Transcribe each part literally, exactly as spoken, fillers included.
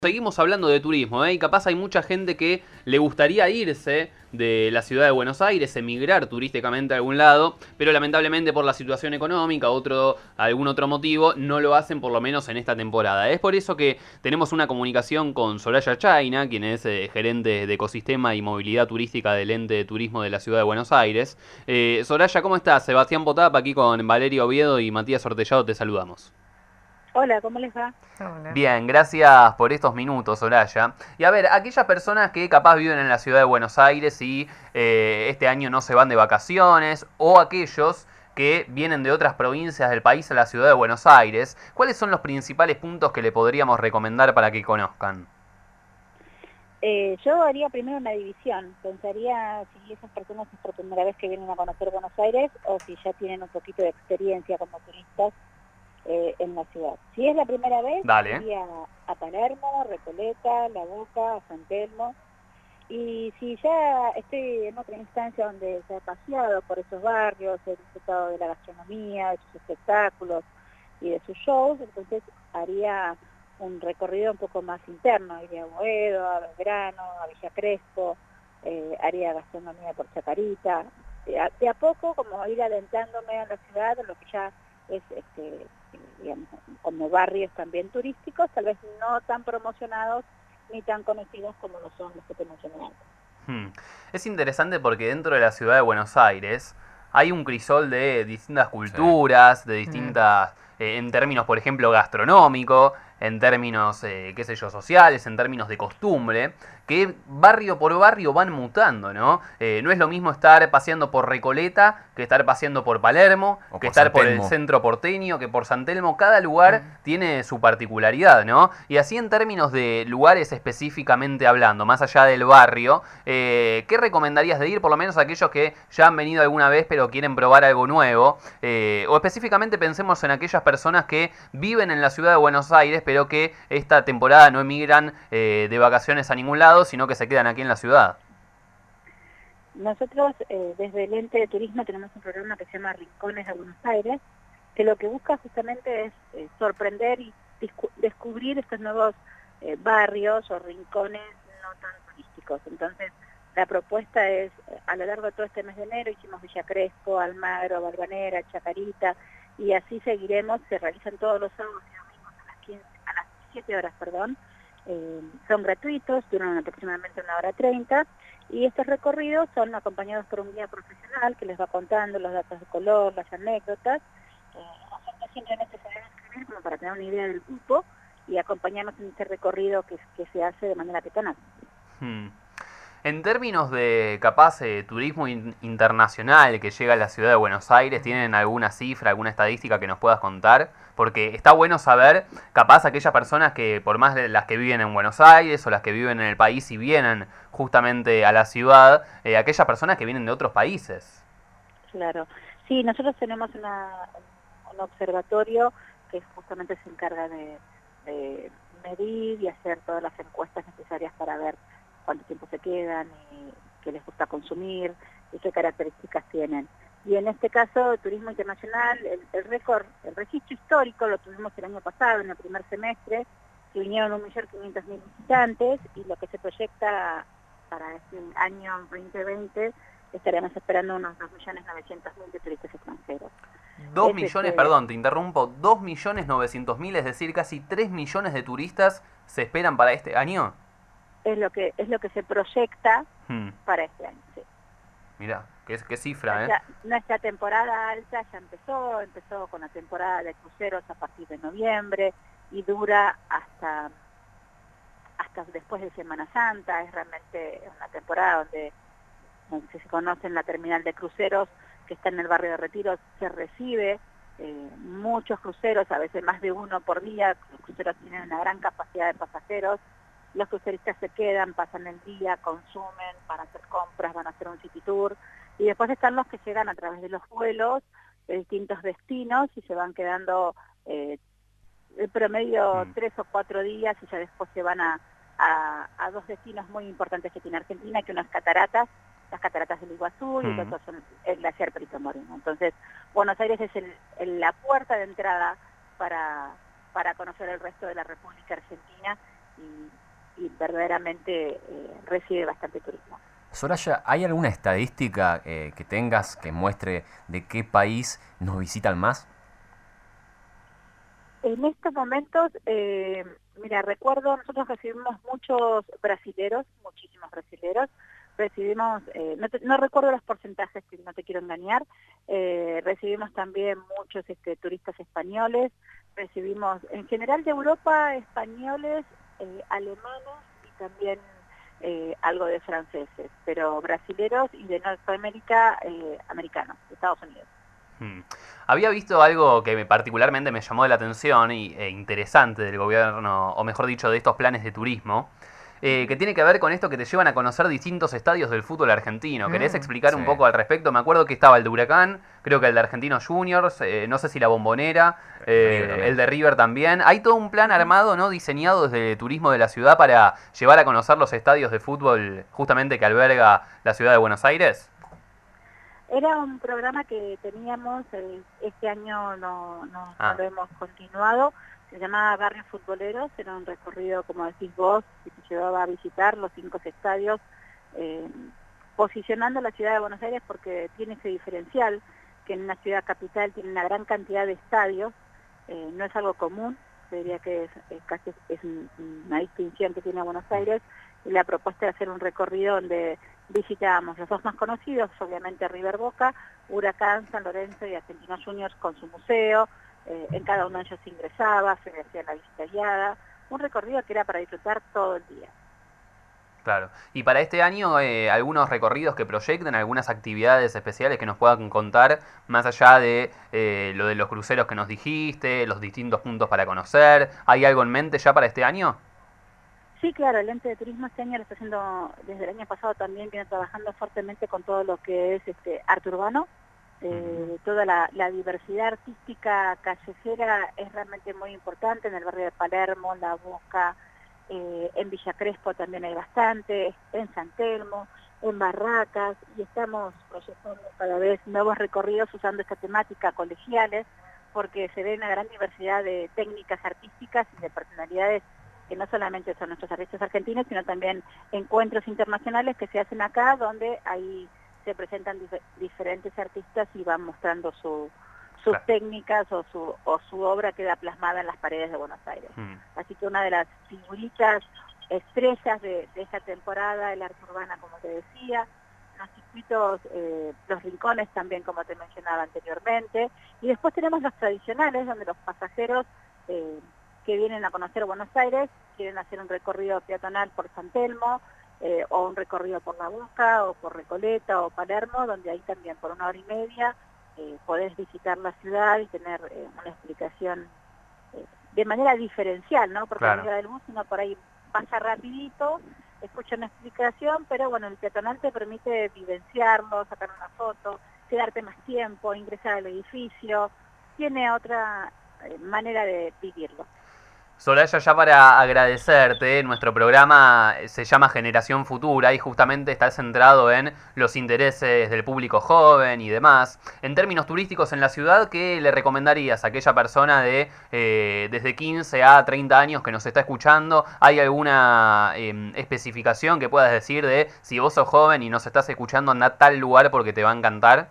Seguimos hablando de turismo, ¿eh? Y capaz hay mucha gente que le gustaría irse de la ciudad de Buenos Aires, emigrar turísticamente a algún lado, pero lamentablemente por la situación económica, otro, algún otro motivo, no lo hacen por lo menos en esta temporada. Es por eso que tenemos una comunicación con Soraya Chayna, quien es eh, gerente de ecosistema y movilidad turística del ente de turismo de la ciudad de Buenos Aires. Eh, Soraya, ¿cómo estás? Sebastián Potapa, aquí con Valerio Oviedo y Matías Ortellado, te saludamos. Hola, ¿cómo les va? Hola. Bien, gracias por estos minutos, Soraya. Y a ver, aquellas personas que capaz viven en la ciudad de Buenos Aires y eh, este año no se van de vacaciones, o aquellos que vienen de otras provincias del país a la ciudad de Buenos Aires, ¿cuáles son los principales puntos que le podríamos recomendar para que conozcan? Eh, yo haría primero una división. Pensaría si esas personas es por primera vez que vienen a conocer Buenos Aires o si ya tienen un poquito de experiencia como turistas eh, en la ciudad. Si es la primera vez, Dale. iría a Palermo, Recoleta, La Boca, a San Telmo. Y si ya estoy en otra instancia donde se ha paseado por esos barrios, he disfrutado de la gastronomía, de sus espectáculos y de sus shows, entonces haría un recorrido un poco más interno, iría a Boedo, a Belgrano, a Villa Crespo, eh, haría gastronomía por Chacarita, de a, de a poco como ir adentrándome a la ciudad, lo que ya es, este, digamos, como barrios también turísticos, tal vez no tan promocionados ni tan conocidos como lo son los que te mencioné antes. Hmm. Es interesante porque dentro de la ciudad de Buenos Aires hay un crisol de distintas culturas, de Mm. distintas, eh, en términos, por ejemplo, gastronómico, en términos, eh, qué sé yo, sociales, en términos de costumbre, que barrio por barrio van mutando, ¿no? Eh, no es lo mismo estar paseando por Recoleta que estar paseando por Palermo, O que por estar San por el Telmo. centro porteño, que por San Telmo. Cada lugar Mm. tiene su particularidad, ¿no? Y así en términos de lugares específicamente hablando, más allá del barrio, eh, ¿qué recomendarías de ir? Por lo menos a aquellos que ya han venido alguna vez pero quieren probar algo nuevo. Eh, o específicamente pensemos en aquellas personas que viven en la ciudad de Buenos Aires pero que esta temporada no emigran eh, de vacaciones a ningún lado, sino que se quedan aquí en la ciudad. Nosotros eh, desde el ente de turismo tenemos un programa que se llama Rincones de Buenos Aires, que lo que busca justamente es eh, sorprender y descubrir estos nuevos eh, barrios o rincones no tan turísticos. Entonces, la propuesta es, eh, a lo largo de todo este mes de enero, hicimos Villa Crespo, Almagro, Balvanera, Chacarita, y así seguiremos. Se realizan todos los sábados y domingos a las, quince, a las diecisiete horas, perdón. Eh, son gratuitos, duran aproximadamente una hora treinta, y estos recorridos son acompañados por un guía profesional que les va contando los datos de color, las anécdotas. Eh, nosotros simplemente se debe escribir como para tener una idea del grupo y acompañarnos en este recorrido que, que se hace de manera peatonal. Hmm. En términos de capaz eh, turismo in- internacional que llega a la ciudad de Buenos Aires, ¿tienen alguna cifra, alguna estadística que nos puedas contar? Porque está bueno saber, capaz aquellas personas que, por más de las que viven en Buenos Aires o las que viven en el país y vienen justamente a la ciudad, eh, aquellas personas que vienen de otros países. Claro. Sí, nosotros tenemos una, un observatorio que justamente se encarga de, de medir y hacer todas las encuestas necesarias para ver cuánto tiempo se quedan y qué les gusta consumir y qué características tienen. Y en este caso, Turismo Internacional, el, el récord, el registro histórico lo tuvimos el año pasado, en el primer semestre, que vinieron un millón quinientos mil visitantes, y lo que se proyecta para este año veinte veinte estaremos esperando unos dos millones novecientos mil de turistas extranjeros. Dos Es millones, este, perdón, te interrumpo, dos millones novecientos mil, es decir, casi tres millones de turistas se esperan para este año. es lo que es lo que se proyecta Hmm. para este año. Sí. Mirá, qué, qué cifra, ¿eh? Nuestra, nuestra temporada alta ya empezó, empezó con la temporada de cruceros a partir de noviembre y dura hasta, hasta después de Semana Santa. Es realmente una temporada donde, donde se conoce en la terminal de cruceros que está en el barrio de Retiro, se recibe eh, muchos cruceros, a veces más de uno por día. Los cruceros tienen una gran capacidad de pasajeros. Los cruceristas se quedan, pasan el día, consumen, van a hacer compras, van a hacer un city tour, y después están los que llegan a través de los vuelos de distintos destinos y se van quedando eh, el promedio Hmm. tres o cuatro días, y ya después se van a, a, a dos destinos muy importantes que tiene Argentina, que uno es Cataratas, las Cataratas del Iguazú, y el Hmm. otro son el glaciar Perito Moreno. Entonces, Buenos Aires es el, el, la puerta de entrada para, para conocer el resto de la República Argentina, y, y verdaderamente eh, recibe bastante turismo. Soraya, ¿hay alguna estadística eh, que tengas que muestre de qué país nos visitan más? En estos momentos, eh, mira, recuerdo, nosotros recibimos muchos brasileros, muchísimos brasileros, recibimos, eh, no, te, no recuerdo los porcentajes, que no te quiero engañar, eh, recibimos también muchos este, turistas españoles, recibimos en general de Europa españoles, eh, alemanes y también eh, algo de franceses, pero brasileros y de Norteamérica, eh, americanos, de Estados Unidos. Hmm. Había visto algo que me particularmente me llamó la atención y, e interesante del gobierno, o mejor dicho, de estos planes de turismo, eh, que tiene que ver con esto que te llevan a conocer distintos estadios del fútbol argentino. ¿Querés Mm, explicar sí. un poco al respecto? Me acuerdo que estaba el de Huracán, creo que el de Argentinos Juniors, eh, no sé si la Bombonera, eh, River el de River también. Hay todo un plan armado, ¿no? Diseñado desde el turismo de la ciudad para llevar a conocer los estadios de fútbol justamente que alberga la ciudad de Buenos Aires. Era un programa que teníamos, eh, este año no, no, Ah. no lo hemos continuado, se llamaba Barrios Futboleros, era un recorrido, como decís vos, que te llevaba a visitar los cinco estadios, eh, posicionando la ciudad de Buenos Aires porque tiene ese diferencial, que en una ciudad capital tiene una gran cantidad de estadios, eh, no es algo común, se diría que es, es casi es una distinción que tiene Buenos Aires, y la propuesta de hacer un recorrido donde visitábamos los dos más conocidos, obviamente River Boca, Huracán, San Lorenzo y Argentinos Juniors con su museo, eh, en cada uno de ellos se ingresaba, se le hacía la visita guiada, un recorrido que era para disfrutar todo el día. Claro. Y para este año, eh, algunos recorridos que proyecten, algunas actividades especiales que nos puedan contar, más allá de eh, lo de los cruceros que nos dijiste, los distintos puntos para conocer. ¿Hay algo en mente ya para este año? Sí, claro, el ente de turismo este año lo está haciendo, desde el año pasado también viene trabajando fuertemente con todo lo que es este arte urbano. Eh, uh-huh. Toda la, la diversidad artística callejera es realmente muy importante en el barrio de Palermo, La Boca, eh, en Villa Crespo también hay bastante, en San Telmo, en Barracas, y estamos proyectando cada vez nuevos recorridos usando esta temática colegiales, porque se ve una gran diversidad de técnicas artísticas y de personalidades que no solamente son nuestros artistas argentinos, sino también encuentros internacionales que se hacen acá, donde ahí se presentan dif- diferentes artistas y van mostrando su, sus claro. técnicas o su, o su obra queda plasmada en las paredes de Buenos Aires. Mm. Así que una de las figuritas estrellas de, de esta temporada, el arte urbana, como te decía, los circuitos, eh, los rincones también, como te mencionaba anteriormente, y después tenemos los tradicionales, donde los pasajeros eh, que vienen a conocer Buenos Aires, quieren hacer un recorrido peatonal por San Telmo, eh, o un recorrido por La Boca, o por Recoleta, o Palermo, donde ahí también por una hora y media eh, podés visitar la ciudad y tener eh, una explicación eh, de manera diferencial, ¿no? Porque claro. No llega del bus, sino por ahí pasa rapidito, escucha una explicación, pero bueno, el peatonal te permite vivenciarlo, sacar una foto, quedarte más tiempo, ingresar al edificio, tiene otra eh, manera de vivirlo. Soraya, ya para agradecerte, nuestro programa se llama Generación Futura y justamente está centrado en los intereses del público joven y demás. En términos turísticos en la ciudad, ¿qué le recomendarías a aquella persona de eh, desde quince a treinta años que nos está escuchando? ¿Hay alguna eh, especificación que puedas decir de si vos sos joven y nos estás escuchando, anda a tal lugar porque te va a encantar?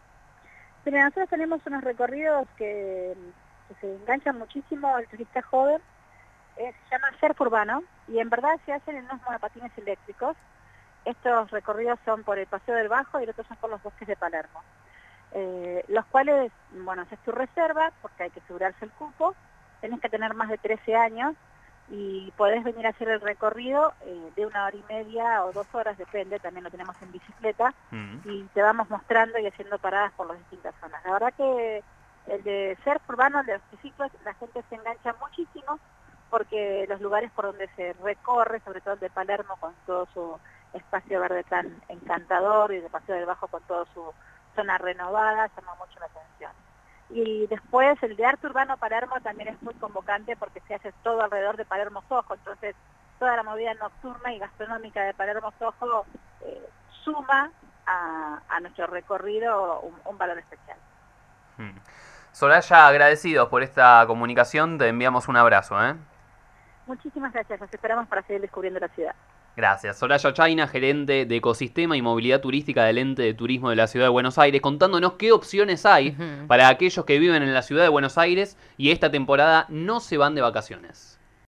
Pero nosotros tenemos unos recorridos que, que se enganchan muchísimo al turista joven. Eh, se llama surf urbano y en verdad se hacen en unos monopatines eléctricos. Estos recorridos son por el Paseo del Bajo y los otros son por los bosques de Palermo, eh, los cuales, bueno, haces tu reserva porque hay que asegurarse el cupo, tenés que tener más de trece años y podés venir a hacer el recorrido eh, de una hora y media o dos horas, depende, también lo tenemos en bicicleta, mm. y te vamos mostrando y haciendo paradas por las distintas zonas. La verdad que el de surf urbano, el de los triciclos, la gente se engancha muchísimo, porque los lugares por donde se recorre, sobre todo el de Palermo con todo su espacio verde tan encantador y el de Paseo del Bajo con toda su zona renovada, llama mucho la atención. Y después el de arte urbano Palermo también es muy convocante porque se hace todo alrededor de Palermo Soho, entonces toda la movida nocturna y gastronómica de Palermo Soho eh, suma a, a nuestro recorrido un, un valor especial. Hmm. Soraya, agradecidos por esta comunicación, te enviamos un abrazo, ¿eh? Muchísimas gracias, los esperamos para seguir descubriendo la ciudad. Gracias. Soraya Chaina, gerente de Ecosistema y Movilidad Turística del Ente de Turismo de la Ciudad de Buenos Aires, contándonos qué opciones hay Ujú. para aquellos que viven en la Ciudad de Buenos Aires y esta temporada no se van de vacaciones.